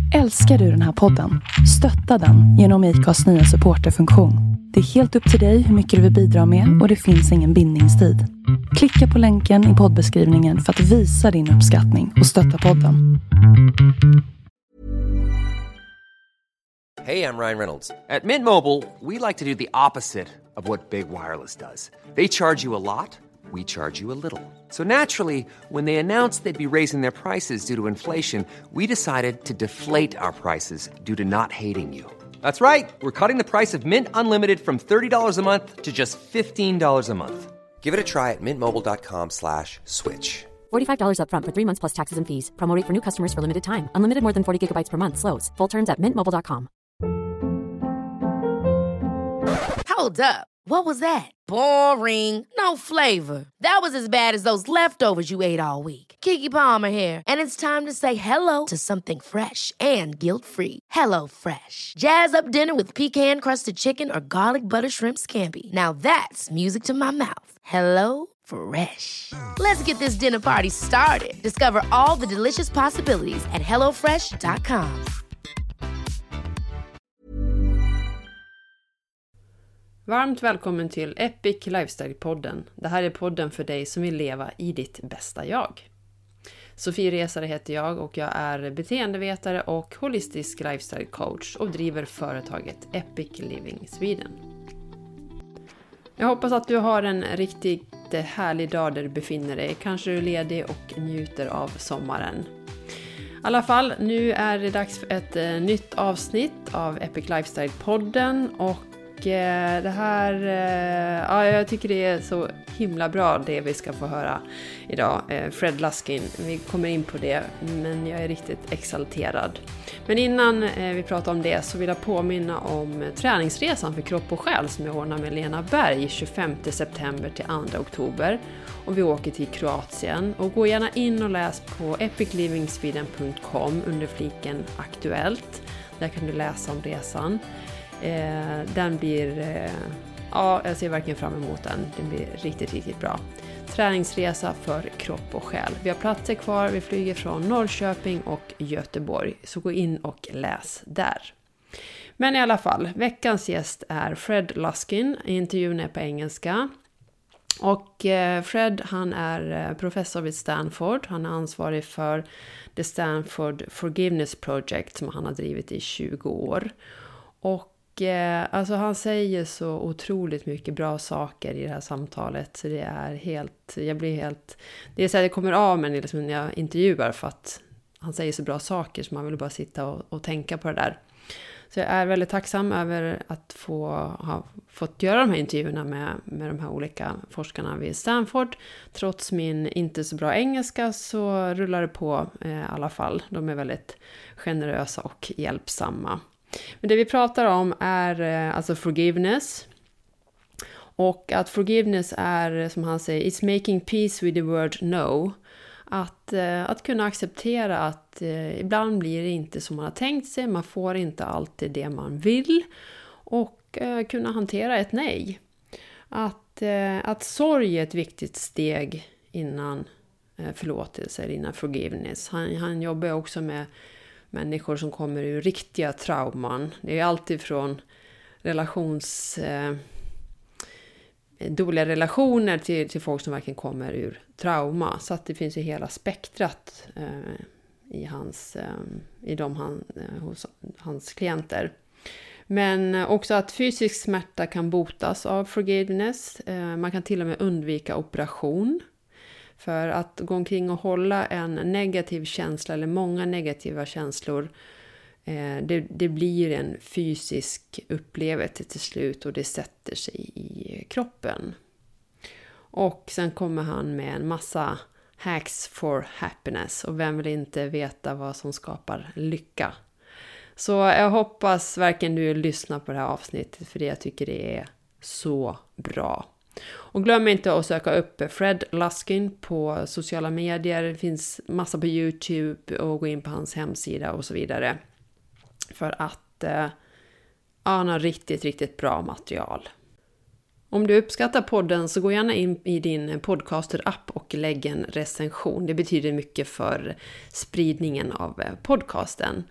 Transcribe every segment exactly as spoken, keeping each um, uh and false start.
Älskar du den här podden? Stötta den genom I C A:s nya supporterfunktion. Det är helt upp till dig hur mycket du vill bidra med och det finns ingen bindningstid. Klicka på länken i poddbeskrivningen för att visa din uppskattning och stötta podden. Hey, I'm Ryan Reynolds. At Mint Mobile, we like to do the opposite of what Big Wireless does. They charge you a lot. We charge you a little. So naturally, when they announced they'd be raising their prices due to inflation, we decided to deflate our prices due to not hating you. That's right. We're cutting the price of Mint Unlimited from thirty dollars a month to just fifteen dollars a month. Give it a try at mintmobile.com slash switch. forty-five dollars up front for three months plus taxes and fees. Promo rate for new customers for limited time. Unlimited more than forty gigabytes per month slows. Full terms at mint mobile dot com. Hold up. What was that? Boring. No flavor. That was as bad as those leftovers you ate all week. Keke Palmer here, and it's time to say hello to something fresh and guilt-free. Hello Fresh. Jazz up dinner with pecan-crusted chicken or garlic butter shrimp scampi. Now that's music to my mouth. Hello Fresh. Let's get this dinner party started. Discover all the delicious possibilities at hello fresh dot com. Varmt välkommen till Epic Lifestyle-podden. Det här är podden för dig som vill leva i ditt bästa jag. Sofie Resare heter jag och jag är beteendevetare och holistisk lifestyle coach och driver företaget Epic Living Sweden. Jag hoppas att du har en riktigt härlig dag där du befinner dig. Kanske du är ledig och njuter av sommaren. I alla fall, nu är det dags för ett nytt avsnitt av Epic Lifestyle-podden och det här, ja, jag tycker det är så himla bra det vi ska få höra idag. Fred Luskin, vi kommer in på det, men jag är riktigt exalterad. Men innan vi pratar om det så vill jag påminna om träningsresan för kropp och själ som jag ordnar med Lena Berg tjugofemte september till andra oktober. Och vi åker till Kroatien. Och gå gärna in och läs på epic living sweden punkt com under fliken aktuellt. Där kan du läsa om resan. Eh, den blir, eh, ja, jag ser verkligen fram emot den. Den blir riktigt, riktigt bra. Träningsresa för kropp och själ. Vi har platser kvar, vi flyger från Norrköping och Göteborg. Så gå in och läs där. Men i alla fall, veckans gäst är Fred Luskin. Intervjun är på engelska. Och eh, Fred, han är professor vid Stanford. Han är ansvarig för The Stanford Forgiveness Project som han har drivit i tjugo år. Och alltså han säger så otroligt mycket bra saker i det här samtalet så det är helt, jag blir helt, det är så att det kommer av mig liksom när jag intervjuar för att han säger så bra saker så man vill bara sitta och, och tänka på det där. Så jag är väldigt tacksam över att få ha fått göra de här intervjuerna med, med de här olika forskarna vid Stanford. Trots min inte så bra engelska så rullar det på eh, i alla fall. De är väldigt generösa och hjälpsamma. Men det vi pratar om är alltså forgiveness. Och att forgiveness är, som han säger, it's making peace with the word no. Att, att kunna acceptera att eh, ibland blir det inte som man har tänkt sig. Man får inte alltid det man vill. Och eh, kunna hantera ett nej. Att, eh, att sorg är ett viktigt steg innan eh, förlåtelse eller innan forgiveness. Han, han jobbar också med människor som kommer ur riktiga trauman. Det är alltid från relations, eh, dåliga relationer till, till folk som verkligen kommer ur trauma. Så att det finns ju hela spektrat eh, i, hans, eh, i de han, eh, hos hans klienter. Men också att fysisk smärta kan botas av forgiveness. Eh, man kan till och med undvika operation. För att gå omkring och hålla en negativ känsla eller många negativa känslor, eh, det, det blir en fysisk upplevelse till slut och det sätter sig i kroppen. Och sen kommer han med en massa hacks for happiness och vem vill inte veta vad som skapar lycka. Så jag hoppas verkligen du lyssnar på det här avsnittet för det jag tycker det är så bra. Och glöm inte att söka upp Fred Luskin på sociala medier. Det finns massa på YouTube och gå in på hans hemsida och så vidare. För att eh, ja, han har riktigt, riktigt bra material. Om du uppskattar podden så gå gärna in i din podcaster-app och lägg en recension. Det betyder mycket för spridningen av podcasten.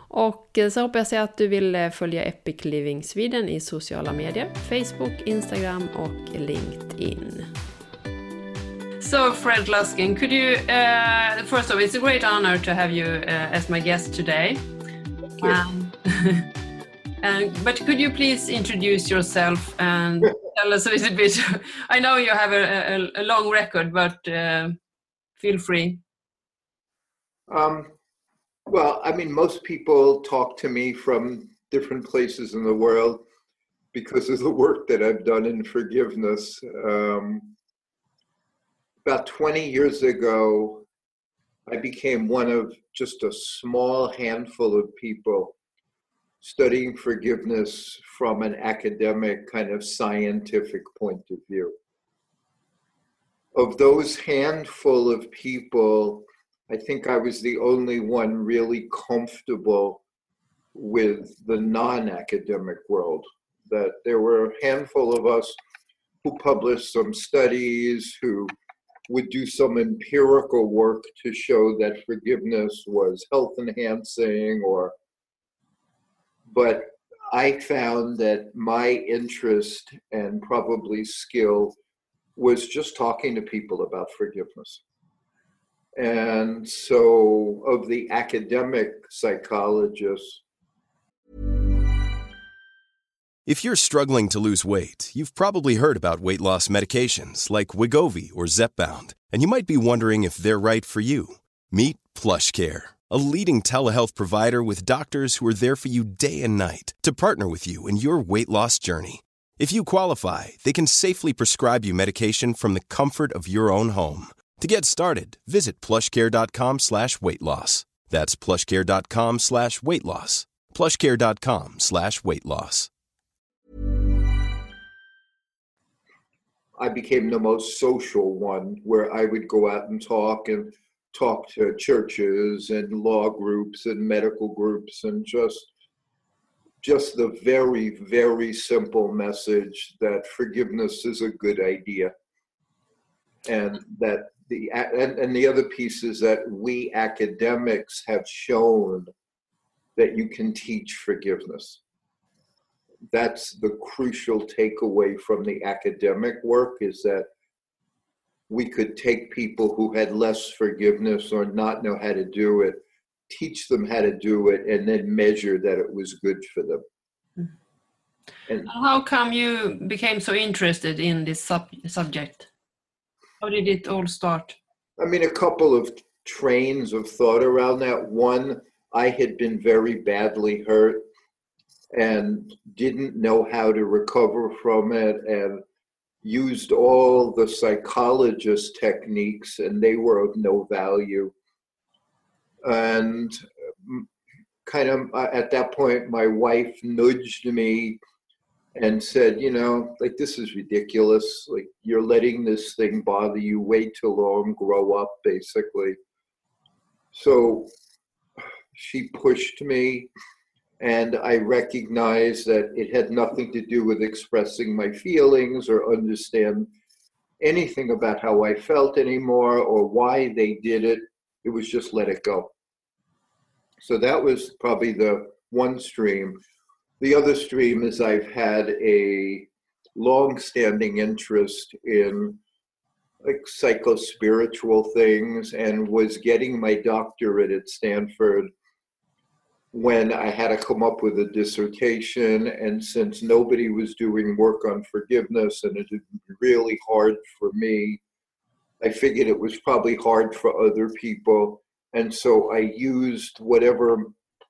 Och så hoppas jag att du vill följa Epic Living Sweden i sociala medier, Facebook, Instagram och LinkedIn. So, Fred Luskin, could you, uh, first of all, it's a great honor to have you uh, as my guest today. Um, and, but could you please introduce yourself and tell us a little bit? I know you have a, a, a long record, but uh, feel free. Um, well, I mean, most people talk to me from different places in the world because of the work that I've done in forgiveness. Um, About twenty years ago, I became one of just a small handful of people studying forgiveness from an academic kind of scientific point of view. Of those handful of people, I think I was the only one really comfortable with the non-academic world. That there were a handful of us who published some studies, who would do some empirical work to show that forgiveness was health enhancing, or, but I found that my interest and probably skill was just talking to people about forgiveness. And so of the academic psychologists. If you're struggling to lose weight, you've probably heard about weight loss medications like Wegovy or Zepbound, and you might be wondering if they're right for you. Meet PlushCare, a leading telehealth provider with doctors who are there for you day and night to partner with you in your weight loss journey. If you qualify, they can safely prescribe you medication from the comfort of your own home. To get started, visit plushcare.com slash weight loss. That's plushcare.com slash weight loss. plushcare.com slash weight loss. I became the most social one, where I would go out and talk and talk to churches and law groups and medical groups, and just just the very, very simple message that forgiveness is a good idea. And that the and, and the other piece is that we academics have shown that you can teach forgiveness. That's the crucial takeaway from the academic work, is that we could take people who had less forgiveness or not know how to do it, teach them how to do it, and then measure that it was good for them. Mm-hmm. And how come you became so interested in this sub- subject? How did it all start? I mean, a couple of trains of thought around that. One, I had been very badly hurt and didn't know how to recover from it, and used all the psychologist techniques, and they were of no value. And kind of at that point, my wife nudged me and said, you know, like, this is ridiculous. Like, you're letting this thing bother you way too long, grow up, basically. So she pushed me. And I recognized that it had nothing to do with expressing my feelings or understand anything about how I felt anymore or why they did it. It was just let it go. So that was probably the one stream. The other stream is I've had a long-standing interest in like psycho-spiritual things, and was getting my doctorate at Stanford when I had to come up with a dissertation. And since nobody was doing work on forgiveness and it had been really hard for me, I figured it was probably hard for other people. And so I used whatever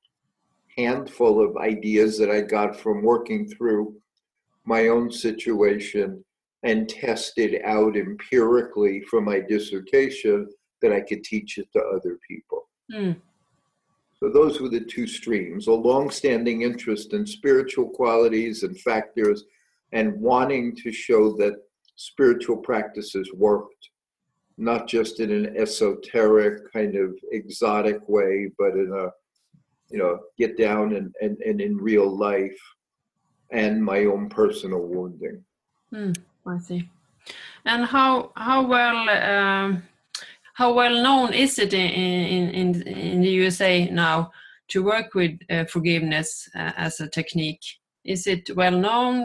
handful of ideas that I got from working through my own situation and tested out empirically for my dissertation that I could teach it to other people. Mm. So those were the two streams: a long-standing interest in spiritual qualities and factors, and wanting to show that spiritual practices worked, not just in an esoteric kind of exotic way, but in a, you know, get down and, and, and in real life, and my own personal wounding. Mm, I see. And how how well um, how well known is it in in in, in the U S A now to work with uh, forgiveness uh, as a technique? Is it well known?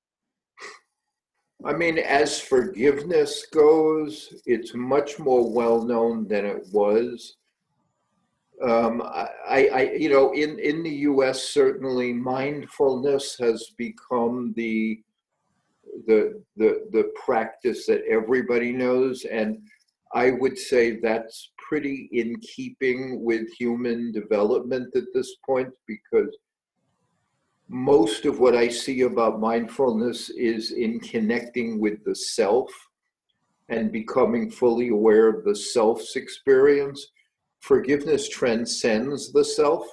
I mean, as forgiveness goes, it's much more well known than it was. Um, I, I, you know, in, in the U S, certainly mindfulness has become the, the, the, the practice that everybody knows. And I would say that's pretty in keeping with human development at this point, because most of what I see about mindfulness is in connecting with the self and becoming fully aware of the self's experience. Forgiveness transcends the self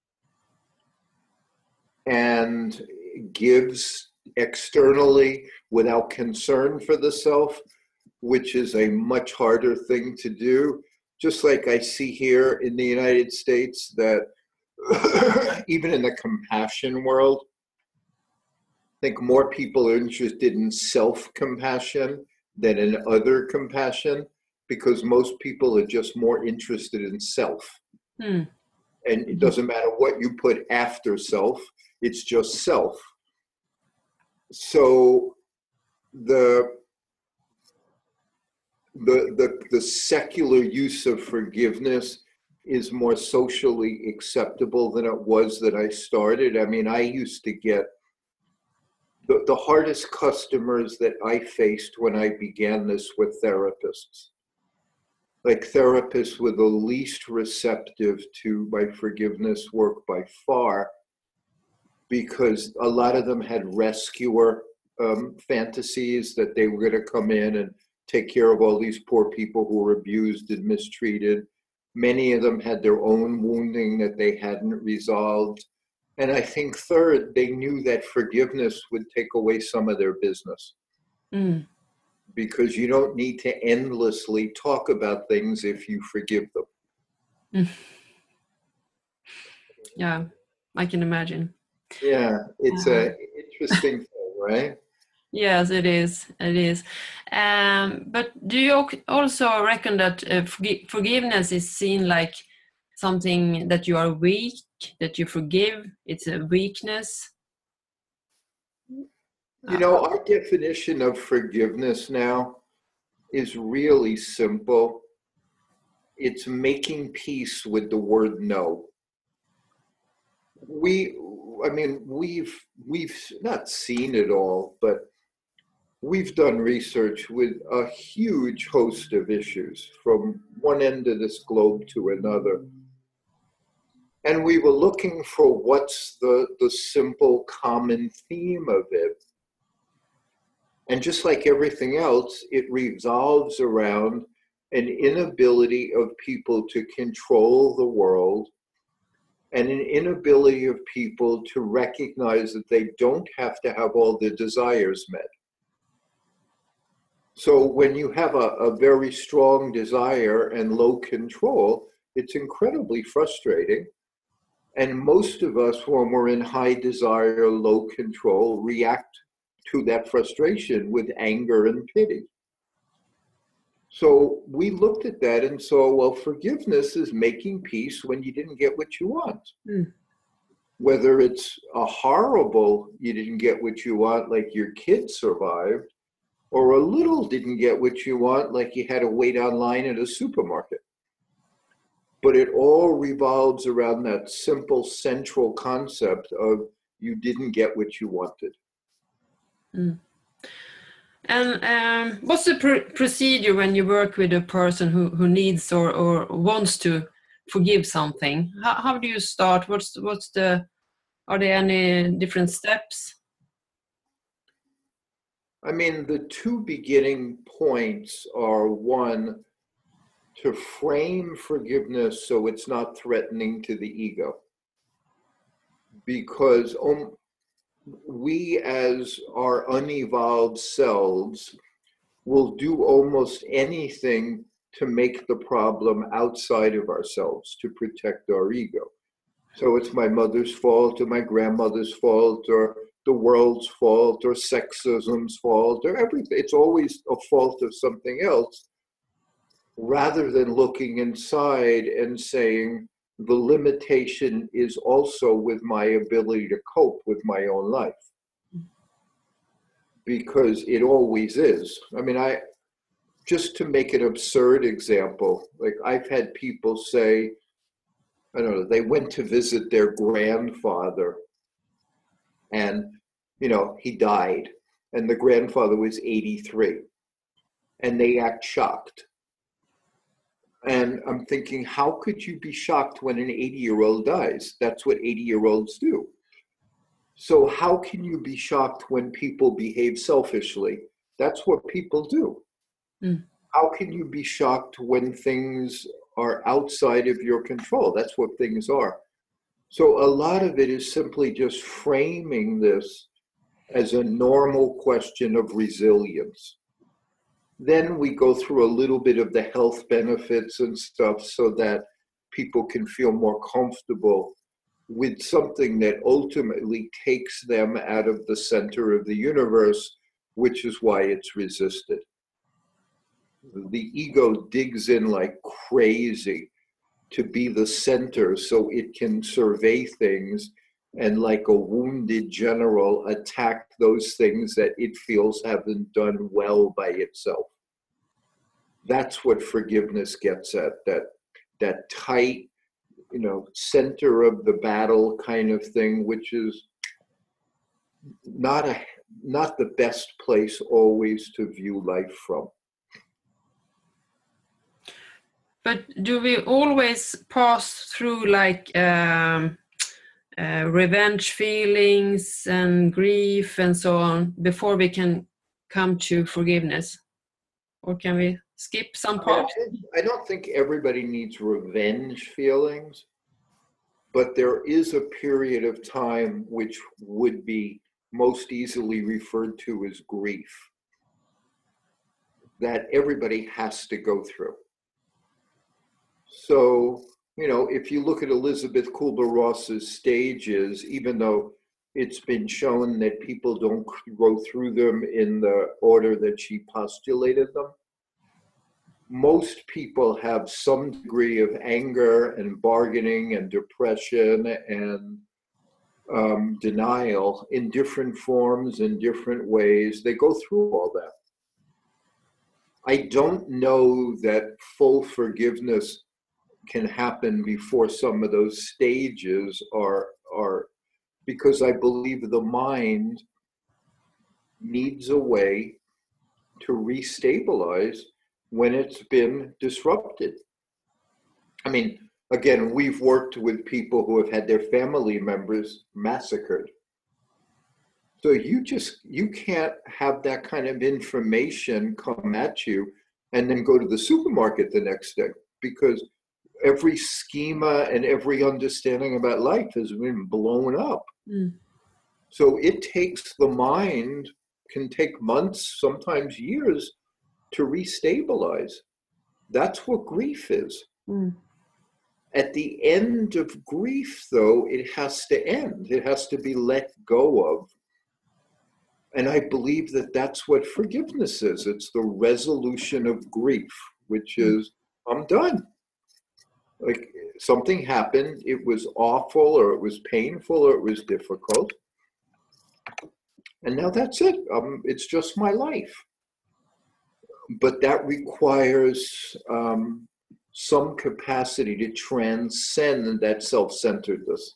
and gives externally without concern for the self, which is a much harder thing to do. Just like I see here in the United States that even in the compassion world, I think more people are interested in self-compassion than in other compassion, because most people are just more interested in self. Hmm. And it doesn't matter what you put after self, it's just self. So the the the, the secular use of forgiveness is more socially acceptable than it was that I started. I mean, I used to get the, the hardest customers that I faced when I began this were therapists. Like therapists were the least receptive to my forgiveness work by far, because a lot of them had rescuer um, fantasies that they were going to come in and take care of all these poor people who were abused and mistreated. Many of them had their own wounding that they hadn't resolved. And I think third, they knew that forgiveness would take away some of their business. Mm. Because you don't need to endlessly talk about things if you forgive them. Mm. Yeah, I can imagine. Yeah, it's uh, an interesting thing, right? Yes, it is. It is. Um, but do you also reckon that uh, forg- forgiveness is seen like something that you are weak, that you forgive? It's a weakness? You know, our definition of forgiveness now is really simple. It's making peace with the word no. We, I mean, we've we've not seen it all, but we've done research with a huge host of issues from one end of this globe to another. And we were looking for what's the, the simple common theme of it. And just like everything else, it revolves around an inability of people to control the world and an inability of people to recognize that they don't have to have all their desires met. So when you have a, a very strong desire and low control, it's incredibly frustrating. And most of us, when we're in high desire, low control, react to that frustration with anger and pity. So we looked at that and saw, well, forgiveness is making peace when you didn't get what you want. Mm. Whether it's a horrible, you didn't get what you want, like your kid survived, or a little didn't get what you want, like you had to wait online at a supermarket. But it all revolves around that simple central concept of you didn't get what you wanted. Mm. And um, what's the pr- procedure when you work with a person who, who needs or, or wants to forgive something? How, how do you start? What's what's the? Are there any different steps? I mean, the two beginning points are, one, to frame forgiveness so it's not threatening to the ego. Because um, we as our unevolved selves will do almost anything to make the problem outside of ourselves to protect our ego. So it's my mother's fault or my grandmother's fault or the world's fault or sexism's fault or everything. It's always a fault of something else, rather than looking inside and saying, the limitation is also with my ability to cope with my own life. Because it always is. I mean, I just to make an absurd example, like I've had people say, I don't know, they went to visit their grandfather and, you know, he died and the grandfather was eighty-three and they act shocked. And I'm thinking, how could you be shocked when an eighty-year-old dies? That's what eighty-year-olds do. So how can you be shocked when people behave selfishly? That's what people do. Mm. How can you be shocked when things are outside of your control? That's what things are. So a lot of it is simply just framing this as a normal question of resilience. Then we go through a little bit of the health benefits and stuff so that people can feel more comfortable with something that ultimately takes them out of the center of the universe, which is why it's resisted. The ego digs in like crazy to be the center so it can survey things and like a wounded general attack those things that it feels haven't done well by itself. That's what forgiveness gets at, that that tight, you know, center of the battle kind of thing, which is not a not the best place always to view life from. But do we always pass through like um, uh, revenge feelings and grief and so on before we can come to forgiveness? Or can we skip some parts? I don't think everybody needs revenge feelings, but there is a period of time which would be most easily referred to as grief that everybody has to go through. So, you know, if you look at Elizabeth Kubler-Ross's stages, even though it's been shown that people don't go through them in the order that she postulated them, most people have some degree of anger and bargaining and depression and um, denial in different forms, in different ways. They go through all that. I don't know that full forgiveness can happen before some of those stages are, are because I believe the mind needs a way to restabilize when it's been disrupted. I mean, again, we've worked with people who have had their family members massacred. So you just, you can't have that kind of information come at you and then go to the supermarket the next day, because every schema and every understanding about life has been blown up. Mm. So it takes the mind, can take months, sometimes years, to restabilize. That's what grief is. Mm. At the end of grief, though, it has to end. It has to be let go of. And I believe that that's what forgiveness is. It's the resolution of grief, which is, I'm done. Like, something happened, it was awful, or it was painful, or it was difficult. And now that's it. Um, it's just my life. But that requires um, some capacity to transcend that self-centeredness.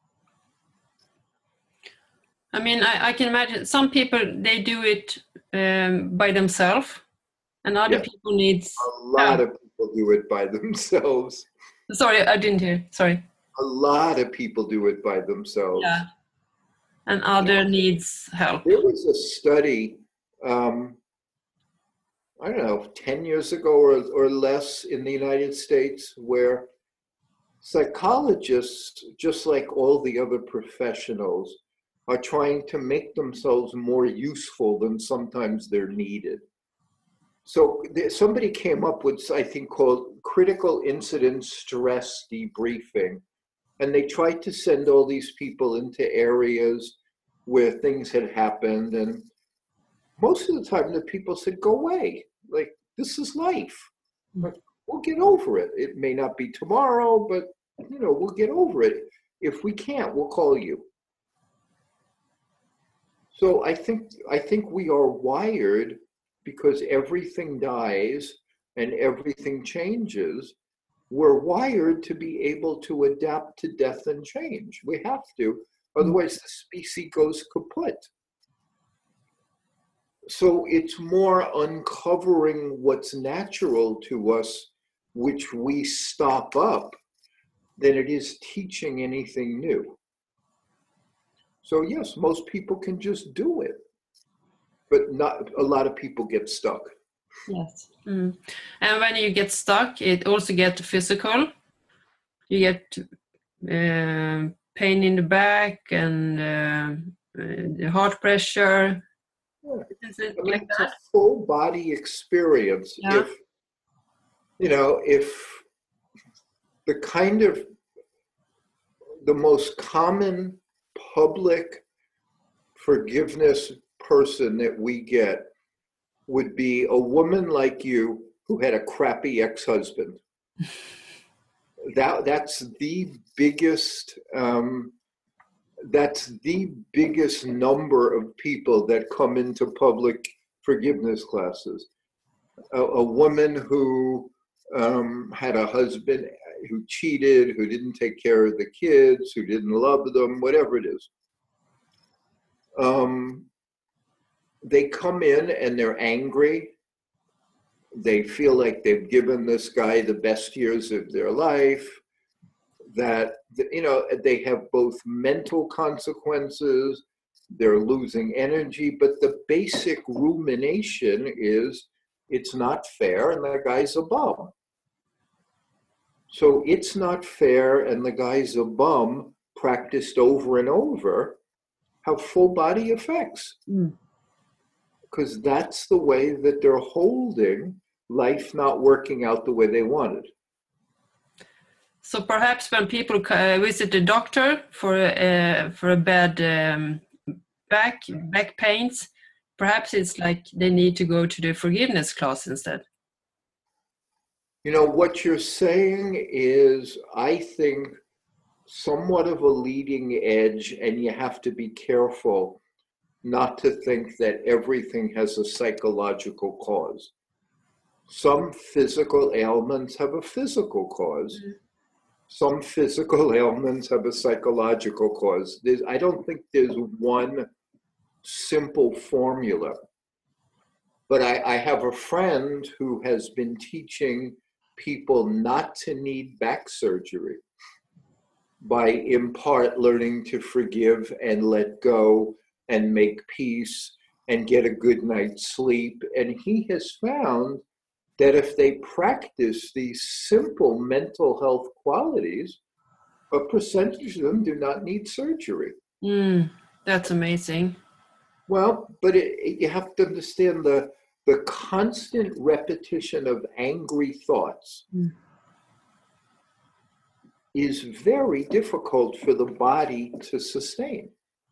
I mean, I, I can imagine some people, they do it um, by themselves, and other yeah. people needs... A lot uh, of people do it by themselves. Sorry, I didn't hear. Sorry. A lot of people do it by themselves. Yeah. And other yeah. needs help. There was a study, um, I don't know, ten years ago or, or less in the United States, where psychologists, just like all the other professionals, are trying to make themselves more useful than sometimes they're needed. So there, somebody came up with, I think, called critical incident stress debriefing. And they tried to send all these people into areas where things had happened. And most of the time the people said, go away. Like, this is life. Like, we'll get over it. It may not be tomorrow, but you know, we'll get over it. If we can't, we'll call you. So I think I think we are wired, because everything dies and everything changes. We're wired to be able to adapt to death and change. We have to, otherwise the species goes kaput. So it's more uncovering what's natural to us, which we stop up, than it is teaching anything new. So yes, most people can just do it, but not a lot of people get stuck. Yes. Mm. And when you get stuck, it also gets physical. You get uh, pain in the back and uh, uh, heart pressure. Yeah. Is it I mean, like it's that? a full body experience. Yeah. If, you know, if the kind of, the most common public forgiveness person that we get would be a woman like you who had a crappy ex-husband. that that's the biggest um, that's the biggest number of people that come into public forgiveness classes. A, a woman who um, had a husband who cheated, who didn't take care of the kids, who didn't love them, whatever it is. Um, they come in and they're angry. They feel like they've given this guy the best years of their life, that, you know, they have both mental consequences, they're losing energy, but the basic rumination is it's not fair and the guy's a bum. So it's not fair and the guy's a bum practiced over and over have full body effects. Mm. Because that's the way that they're holding life not working out the way they wanted. So perhaps when people uh, visit the doctor for uh, for a bad um, back back pains, perhaps it's like they need to go to the forgiveness class instead. You know, what you're saying is, I think, somewhat of a leading edge, and you have to be careful not to think that everything has a psychological cause. Some physical ailments have a physical cause. Mm-hmm. Some physical ailments have a psychological cause. There's, I don't think there's one simple formula. But I, I have a friend who has been teaching people not to need back surgery by, in part, learning to forgive and let go and make peace and get a good night's sleep. And he has found that if they practice these simple mental health qualities, a percentage of them do not need surgery. Mm, that's amazing. Well, but it, it, you have to understand the, the constant repetition of angry thoughts mm. is very difficult for the body to sustain.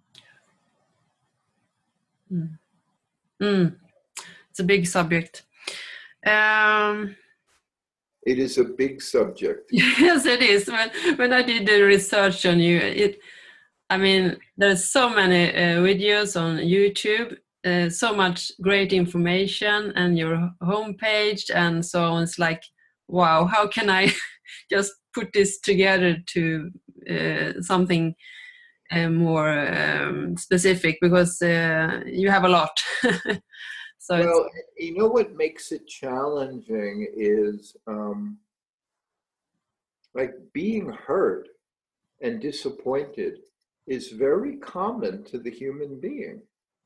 Mm. Mm. It's a big subject. Um, it is a big subject. Yes, it is. When when I did the research on you, it, I mean, there's so many uh, videos on YouTube, uh, so much great information, and your homepage and so on. It's like, wow, how can I just put this together to uh, something uh, more um, specific? Because uh, you have a lot. So well, it's, you know what makes it challenging is um, like being hurt and disappointed is very common to the human being.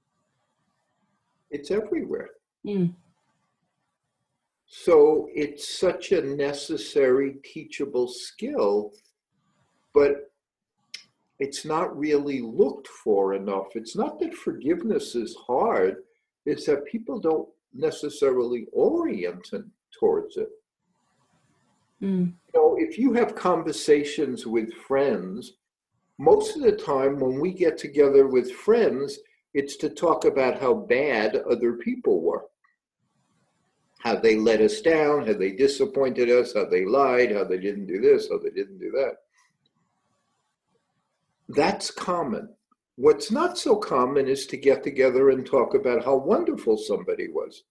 It's everywhere. Mm. So it's such a necessary teachable skill, but it's not really looked for enough. It's not that forgiveness is hard. It's that people don't necessarily orient towards it. Mm. You know, if you have conversations with friends, most of the time when we get together with friends, it's to talk about how bad other people were. How they let us down, how they disappointed us, how they lied, how they didn't do this, how they didn't do that. That's common. What's not so common is to get together and talk about how wonderful somebody was.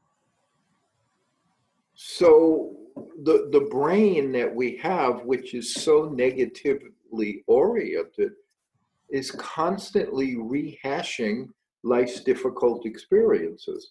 So the, the brain that we have, which is so negatively oriented, is constantly rehashing life's difficult experiences.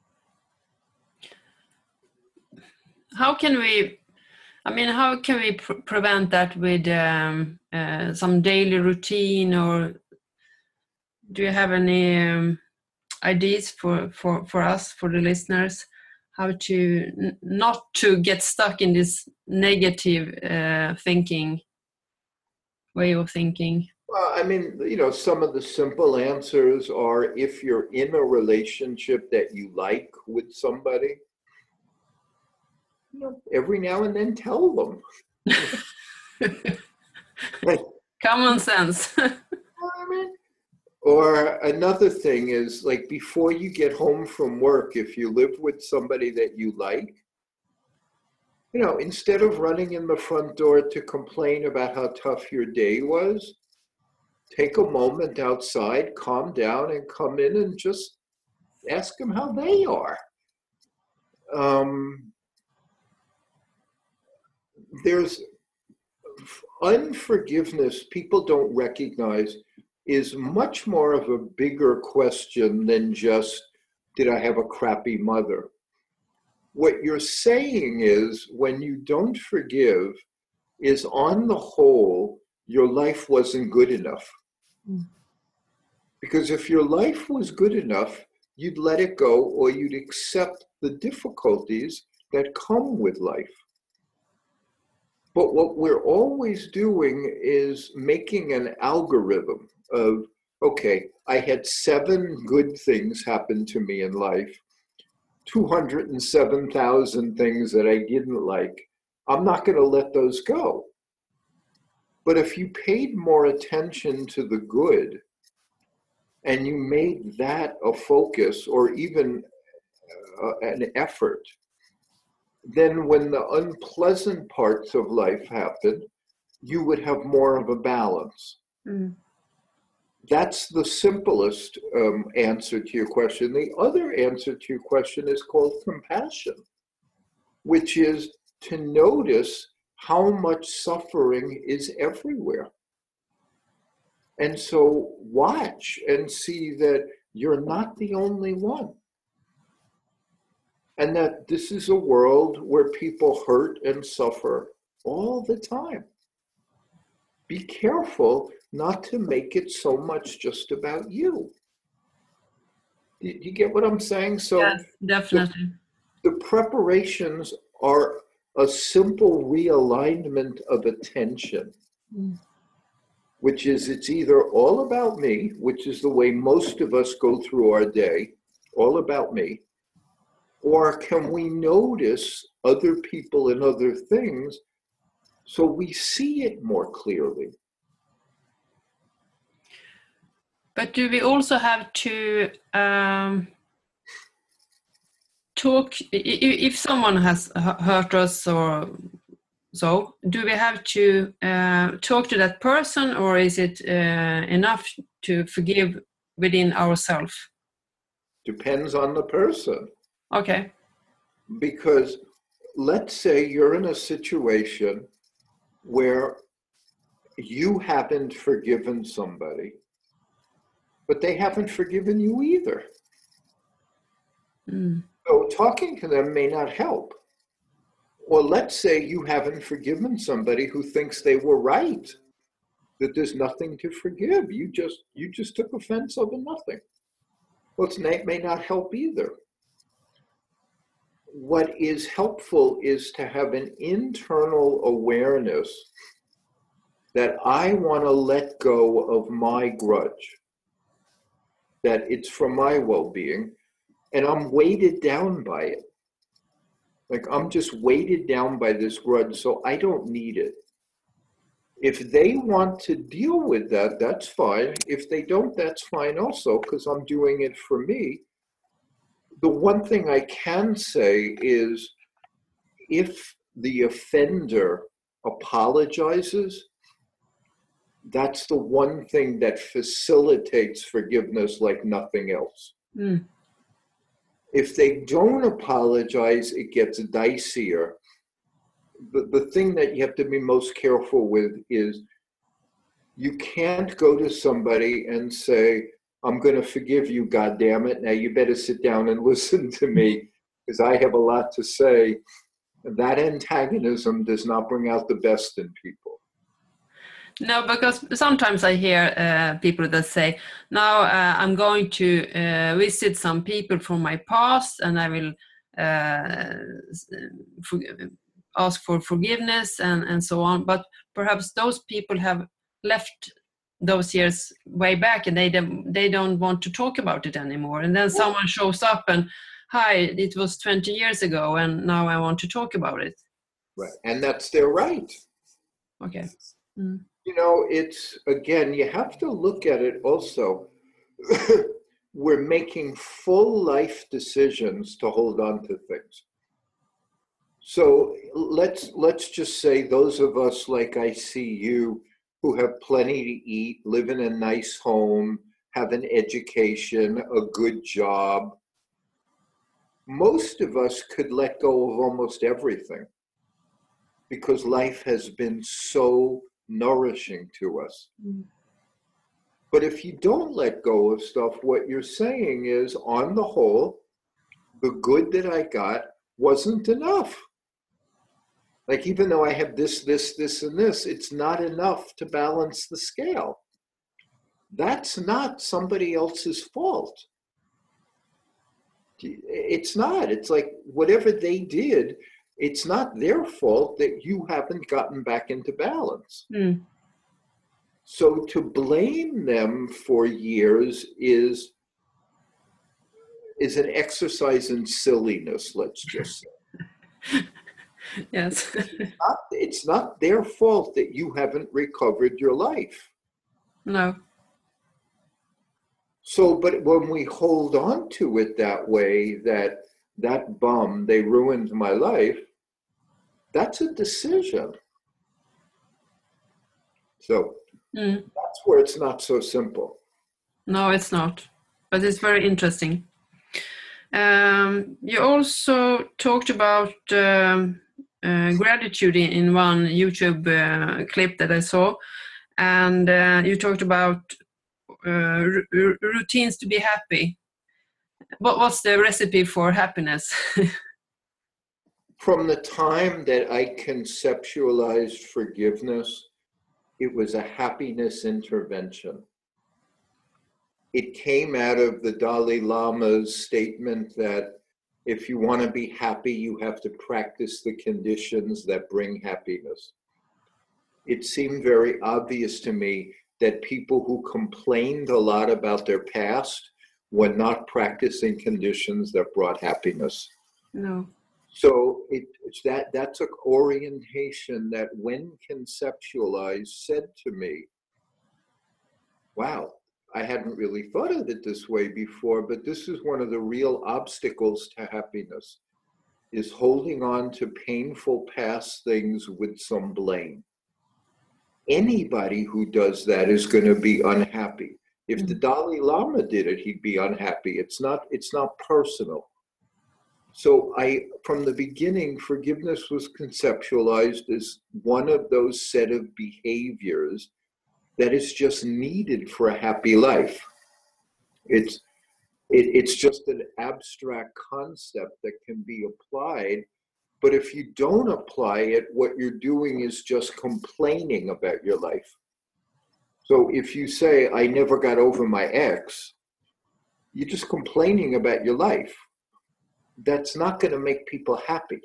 How can we, I mean, how can we pr- prevent that with um, uh, some daily routine, or do you have any um, ideas for, for, for us, for the listeners, how to n- not to get stuck in this negative uh, thinking, way of thinking? Well, I mean, you know, some of the simple answers are, if you're in a relationship that you like with somebody, you know, every now and then tell them. Like, common sense. I mean, or another thing is, like, before you get home from work, if you live with somebody that you like, you know, instead of running in the front door to complain about how tough your day was, take a moment outside, calm down, and come in and just ask them how they are. Um, there's unforgiveness people don't recognize is much more of a bigger question than just, did I have a crappy mother? What you're saying is, when you don't forgive, is on the whole, your life wasn't good enough. Mm. Because if your life was good enough, you'd let it go, or you'd accept the difficulties that come with life. But what we're always doing is making an algorithm of, okay, I had seven good things happen to me in life, two hundred seven thousand things that I didn't like. I'm not going to let those go. But if you paid more attention to the good, and you made that a focus, or even uh, an effort, then when the unpleasant parts of life happen, you would have more of a balance. Mm. That's the simplest um, answer to your question. The other answer to your question is called compassion, which is to notice how much suffering is everywhere. And so watch and see that you're not the only one. And that this is a world where people hurt and suffer all the time. Be careful not to make it so much just about you. Do you get what I'm saying? So yes, definitely. The, the preparations are a simple realignment of attention, mm. which is, it's either all about me, which is the way most of us go through our day, all about me, or can we notice other people and other things so we see it more clearly? But do we also have to um, talk, if someone has hurt us or so, do we have to uh, talk to that person, or is it uh, enough to forgive within ourselves? Depends on the person. Okay. Because let's say you're in a situation where you haven't forgiven somebody, but they haven't forgiven you either. Mm. So talking to them may not help. Or let's say you haven't forgiven somebody who thinks they were right, that there's nothing to forgive. You just you just took offense over nothing. Well, it may not help either. What is helpful is to have an internal awareness that I want to let go of my grudge, that it's for my well-being, and I'm weighted down by it. Like, I'm just weighted down by this grudge, so I don't need it. If they want to deal with that, that's fine. If they don't, that's fine also, because I'm doing it for me. The one thing I can say is, if the offender apologizes, that's the one thing that facilitates forgiveness like nothing else. Mm. If they don't apologize, it gets dicier. The, the thing that you have to be most careful with is you can't go to somebody and say, I'm going to forgive you, God damn it. Now you better sit down and listen to me because I have a lot to say. That antagonism does not bring out the best in people. No, because sometimes I hear uh, people that say, now uh, I'm going to uh, visit some people from my past and I will uh, for, ask for forgiveness and, and so on. But perhaps those people have left those years way back and they don't, they don't want to talk about it anymore. And then someone shows up and, hi, it was twenty years ago and now I want to talk about it. Right, and that's their right. Okay. Mm. You know, it's, again, you have to look at it also. We're making full life decisions to hold on to things. So let's let's just say those of us like I see you who have plenty to eat, live in a nice home, have an education, a good job. Most of us could let go of almost everything because life has been so nourishing to us. Mm. But if you don't let go of stuff, what you're saying is, on the whole, the good that I got wasn't enough. Like, even though I have this, this, this, and this, it's not enough to balance the scale. That's not somebody else's fault. It's not. It's like whatever they did, it's not their fault that you haven't gotten back into balance. Mm. So to blame them for years is, is an exercise in silliness, let's just say. Yes. It's not, it's not their fault that you haven't recovered your life. No. So, but when we hold on to it that way, that that bum, they ruined my life, that's a decision. So mm. that's where it's not so simple. No, it's not. But it's very interesting. Um, you also talked about um, uh, gratitude in, in one YouTube uh, clip that I saw. And uh, you talked about uh, r- routines to be happy. What, what's the recipe for happiness? From the time that I conceptualized forgiveness, it was a happiness intervention. It came out of the Dalai Lama's statement that if you want to be happy, you have to practice the conditions that bring happiness. It seemed very obvious to me that people who complained a lot about their past were not practicing conditions that brought happiness. No. So it, it's that that's an orientation that, when conceptualized, said to me, wow, I hadn't really thought of it this way before, but this is one of the real obstacles to happiness, is holding on to painful past things with some blame. Anybody who does that is going to be unhappy. If the Dalai Lama did it, he'd be unhappy. It's not, it's not personal. So I, from the beginning, forgiveness was conceptualized as one of those set of behaviors that is just needed for a happy life. It's, it, it's just an abstract concept that can be applied. But if you don't apply it, what you're doing is just complaining about your life. So if you say, I never got over my ex, you're just complaining about your life. That's not going to make people happy.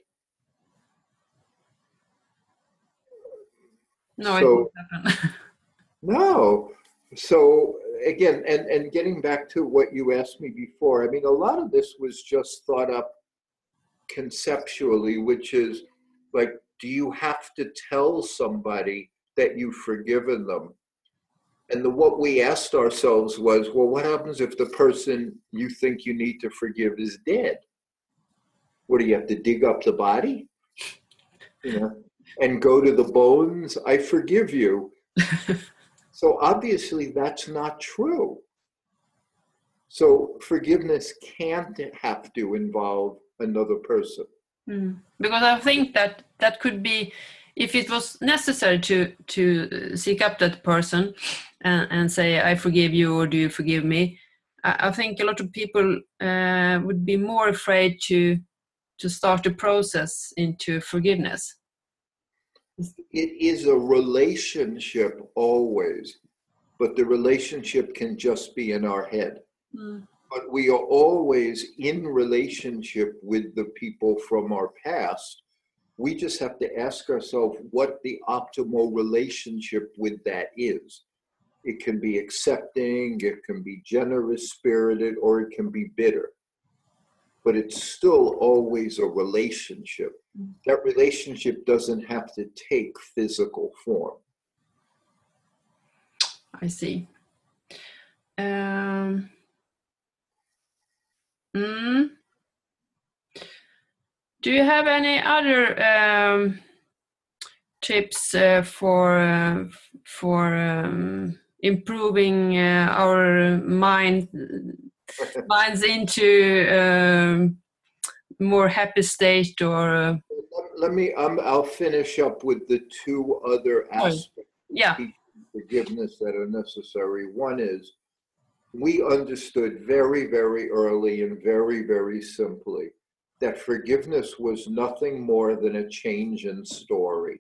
No, so, it won't happen. No. So again, and, and getting back to what you asked me before, I mean, a lot of this was just thought up conceptually, which is like, do you have to tell somebody that you've forgiven them? And the, what we asked ourselves was, well, what happens if the person you think you need to forgive is dead? What, do you have to dig up the body? You know, and go to the bones? I forgive you. So obviously that's not true. So forgiveness can't have to involve another person. Mm. Because I think that that could be, if it was necessary to to seek up that person and, and say, I forgive you, or do you forgive me? I, I think a lot of people uh, would be more afraid to to start a process into forgiveness. It is a relationship always, but the relationship can just be in our head. Mm. But we are always in relationship with the people from our past. We just have to ask ourselves what the optimal relationship with that is. It can be accepting, it can be generous spirited, or it can be bitter. But it's still always a relationship. That relationship doesn't have to take physical form. I see. Um, mm. Do you have any other um, tips uh, for uh, for um, improving uh, our mind minds into um, more happy state? Or uh... let me um, I'll finish up with the two other aspects yeah. of forgiveness that are necessary. One is, we understood very, very early and very, very simply that forgiveness was nothing more than a change in story.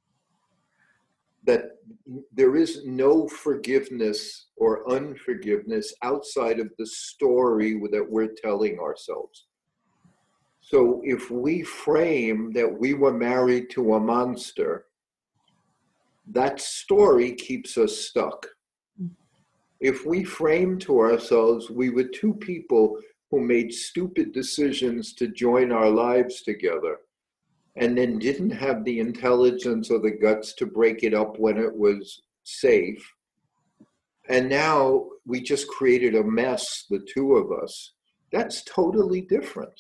That there is no forgiveness or unforgiveness outside of the story that we're telling ourselves. So if we frame that we were married to a monster, that story keeps us stuck. If we frame to ourselves we were two people who made stupid decisions to join our lives together and then didn't have the intelligence or the guts to break it up when it was safe, and now we just created a mess, the two of us, that's totally different.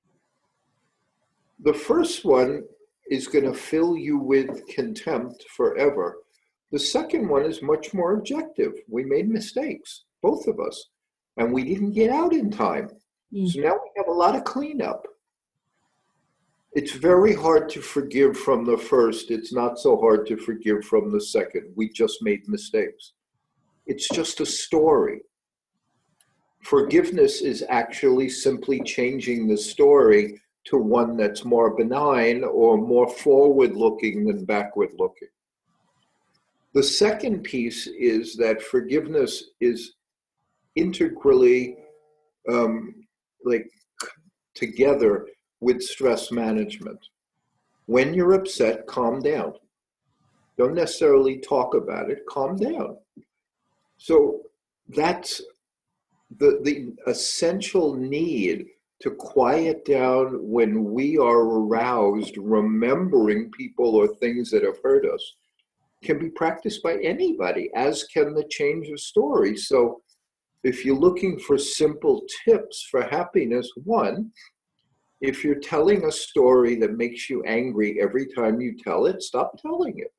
The first one is going to fill you with contempt forever. The second one is much more objective. We made mistakes, both of us, and we didn't get out in time. Mm. So now we have a lot of cleanup. It's very hard to forgive from the first. It's not so hard to forgive from the second. We just made mistakes. It's just a story. Forgiveness is actually simply changing the story to one that's more benign or more forward-looking than backward-looking. The second piece is that forgiveness is integrally um, like together with stress management. When you're upset, calm down. Don't necessarily talk about it, calm down. So that's the, the essential need to quiet down when we are aroused, remembering people or things that have hurt us, can be practiced by anybody, as can the change of story. So if you're looking for simple tips for happiness, one, if you're telling a story that makes you angry every time you tell it, stop telling it.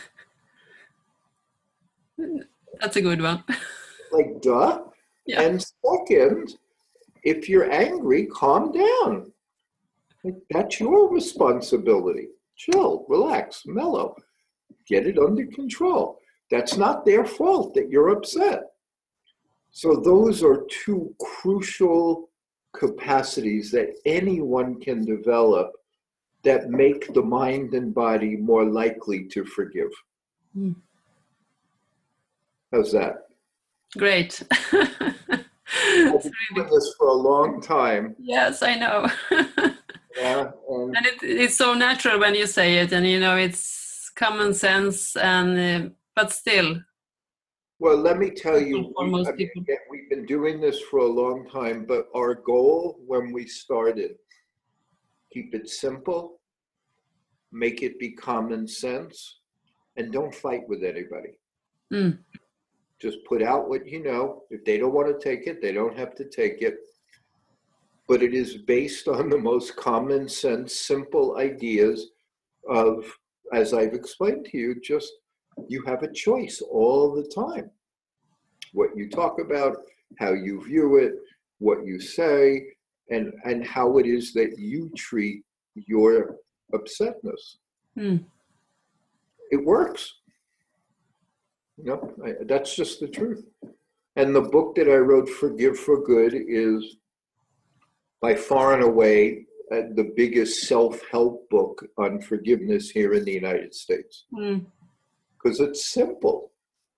That's a good one. Like, duh. Yeah. And second, if you're angry, calm down. That's your responsibility. Chill, relax, mellow. Get it under control. That's not their fault that you're upset. So those are two crucial capacities that anyone can develop that make the mind and body more likely to forgive. Mm. How's that? Great. I've been doing this for a long time. Yes, I know. Yeah, and, and it, it's so natural when you say it, and you know it's common sense, and uh, but still. Well, let me tell you, we, I mean, we've been doing this for a long time, but our goal when we started, keep it simple, make it be common sense, and don't fight with anybody. Mm. Just put out what you know. If they don't want to take it, they don't have to take it. But it is based on the most common sense, simple ideas of, as I've explained to you, just you have a choice all the time. What you talk about, how you view it, what you say, and, and how it is that you treat your upsetness. Mm. It works. You know, I, that's just the truth. And the book that I wrote, Forgive for Good, is by far and away uh, the biggest self-help book on forgiveness here in the United States. Because mm. it's simple.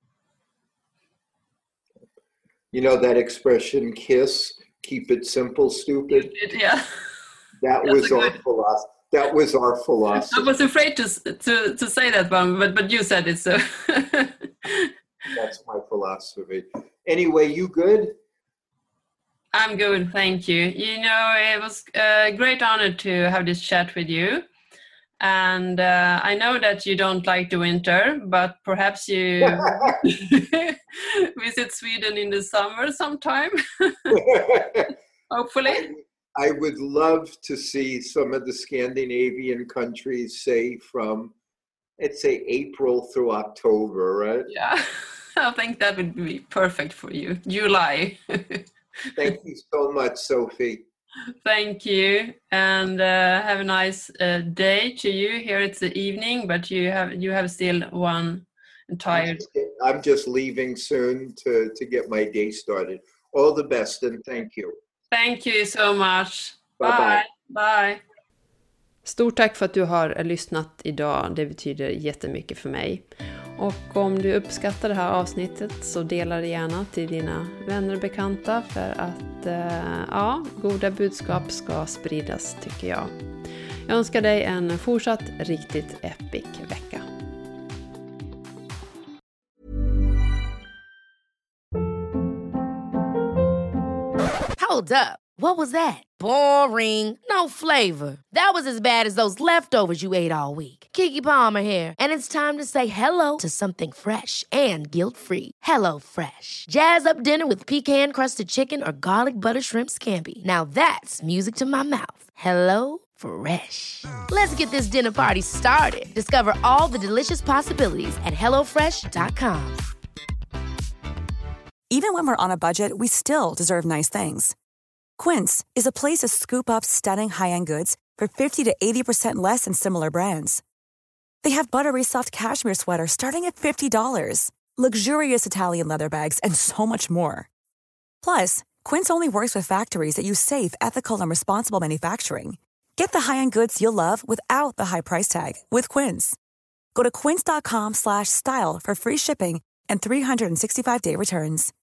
You know that expression, KISS, keep it simple, stupid? Yeah. That That's was our good... philosophy. That was our philosophy. I was afraid to to to say that one, but but you said it, so. That's my philosophy. Anyway, you good? I'm good, thank you. You know, it was a great honor to have this chat with you. And uh, I know that you don't like the winter, but perhaps you visit Sweden in the summer sometime. Hopefully. I, I would love to see some of the Scandinavian countries, say from, let's say April through October, right? Yeah, I think that would be perfect for you. July. Thank you so much, Sophie. Thank you, and uh, have a nice uh, day to you. Here it's the evening, but you have you have still one entire. I'm just leaving soon to to get my day started. All the best, and thank you. Thank you so much. Bye bye. Bye. Stort tack för att du har lyssnat idag. Det betyder jättemycket för mig. Och om du uppskattar det här avsnittet så dela det gärna till dina vänner och bekanta, för att eh, ja, goda budskap ska spridas, tycker jag. Jag önskar dig en fortsatt riktigt epic vecka. Hold up. What was that? Boring. No flavor. That was as bad as those leftovers you ate all week. Keke Palmer here, and it's time to say hello to something fresh and guilt-free. Hello Fresh. Jazz up dinner with pecan-crusted chicken or garlic butter shrimp scampi. Now that's music to my mouth. Hello Fresh. Let's get this dinner party started. Discover all the delicious possibilities at hello fresh dot com. Even when we're on a budget, we still deserve nice things. Quince is a place to scoop up stunning high-end goods for fifty to eighty percent less than similar brands. They have buttery soft cashmere sweaters starting at fifty dollars, luxurious Italian leather bags, and so much more. Plus, Quince only works with factories that use safe, ethical, and responsible manufacturing. Get the high-end goods you'll love without the high price tag with Quince. Go to quince dot com slash style for free shipping and three hundred sixty-five day returns.